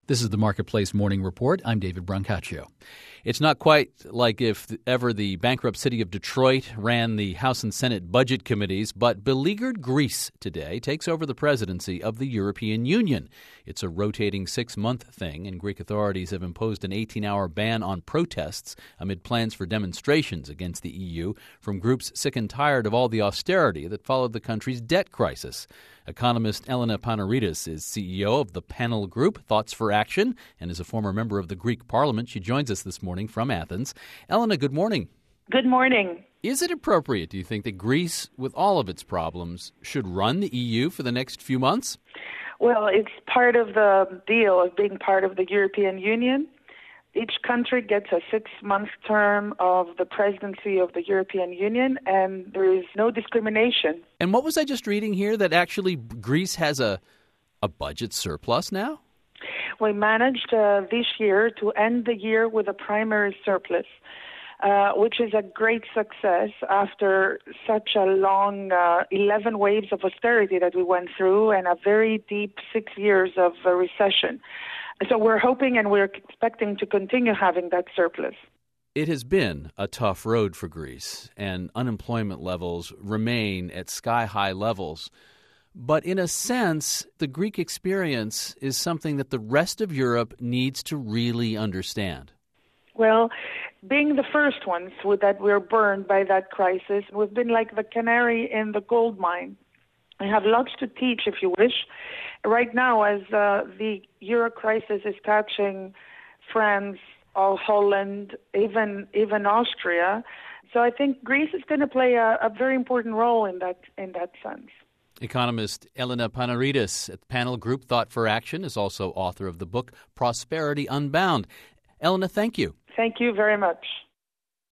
This is the Marketplace Morning Report. I'm David Brancaccio. It's not quite like if ever the bankrupt city of Detroit ran the House and Senate budget committees, but beleaguered Greece today takes over the presidency of the European Union. It's a rotating 6-month thing, and Greek authorities have imposed an 18-hour ban on protests amid plans for demonstrations against the EU from groups sick and tired of all the austerity that followed the country's debt crisis. Economist Elena Panaridis is CEO of the Panel Group, Thoughts for Action, and is a former member of the Greek Parliament. She joins us this morning from Athens. Elena, good morning. Good morning. Is it appropriate, do you think, that Greece, with all of its problems, should run the EU for the next few months? Well, it's part of the deal of being part of the European Union. Each country gets a 6-month term of the presidency of the European Union, and there is no discrimination. And what was I just reading here, that actually Greece has a budget surplus now? We managed this year to end the year with a primary surplus, which is a great success after such a long 11 waves of austerity that we went through and a very deep 6 years of recession. So we're hoping and we're expecting to continue having that surplus. It has been a tough road for Greece, and unemployment levels remain at sky-high levels. But in a sense, the Greek experience is something that the rest of Europe needs to really understand. Well, being the first ones that were burned by that crisis, we've been like the canary in the gold mine. We have lots to teach, if you wish. Right now, as the Euro crisis is touching France, Holland, even Austria, so I think Greece is going to play a very important role in that sense. Economist Elena Panaridis at the Panel Group Thought for Action is also author of the book Prosperity Unbound. Elena, thank you. Thank you very much.